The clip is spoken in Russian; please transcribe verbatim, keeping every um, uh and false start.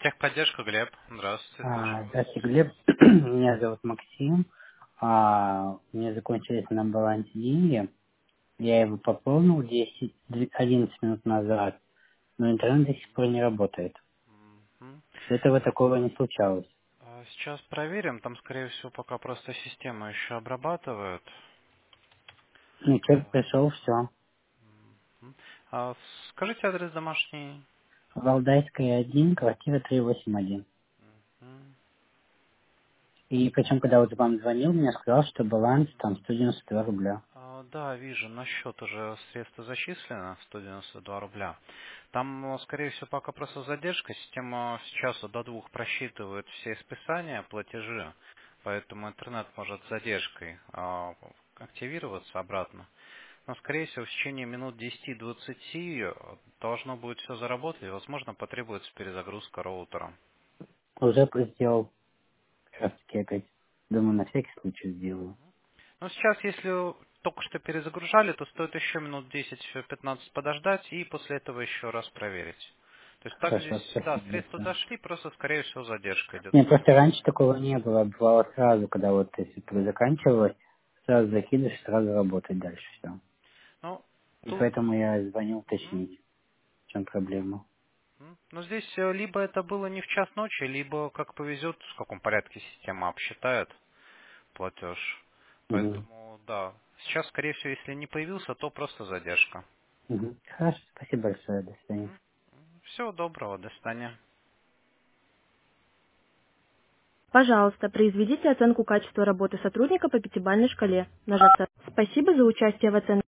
Техподдержка, Глеб. Здравствуйте, А, слушаю вас. Здравствуйте, Глеб. Меня зовут Максим. А, у меня закончились на балансе деньги. Я его пополнил десять, одиннадцать минут назад, но интернет до сих пор не работает. Мгм. До этого такого не случалось. А, Сейчас проверим. Там, скорее всего, пока просто система еще обрабатывает. Ну, человек пришел, все. Мгм. А скажите адрес домашний. Валдайская один, квартира триста восемьдесят один. Мгм. И причем, когда вот вам звонил, мне сказал, что баланс там сто девяносто два рубля. А, Да, вижу, на счет уже средства зачислено, сто девяносто два рубля. Там, э, скорее всего, пока просто задержка. Система сейчас до двух просчитывает все списания, платежи, поэтому интернет может с задержкой а, активироваться обратно. Но, скорее всего, в течение минут десяти-двадцати должно будет все заработать, и, возможно, потребуется перезагрузка роутера. Уже сделал, как раз таки опять. Думаю, на всякий случай сделаю. Но сейчас, если только что перезагружали, то стоит еще минут десять-пятнадцать подождать и после этого еще раз проверить. То есть так Хорошо, здесь, да, спасибо средства большое. дошли, просто, скорее всего, задержка идет. Нет, просто раньше такого не было. Бывало сразу, когда вот если бы заканчивалось, сразу закидываешь, сразу работать дальше все. Ну, И тут, поэтому я звонил мгм, уточнить, в чем проблема. мгм. Ну, здесь э, либо это было не в час ночи, либо, как повезет, в каком порядке система обсчитает платеж. Угу. Поэтому, да, сейчас, скорее всего, если не появился, то просто задержка. Угу. Хорошо, спасибо большое, до свидания. Всего доброго, до свидания. Пожалуйста, произведите оценку качества работы сотрудника по пятибалльной шкале. Нажав «Спасибо за участие в оценке».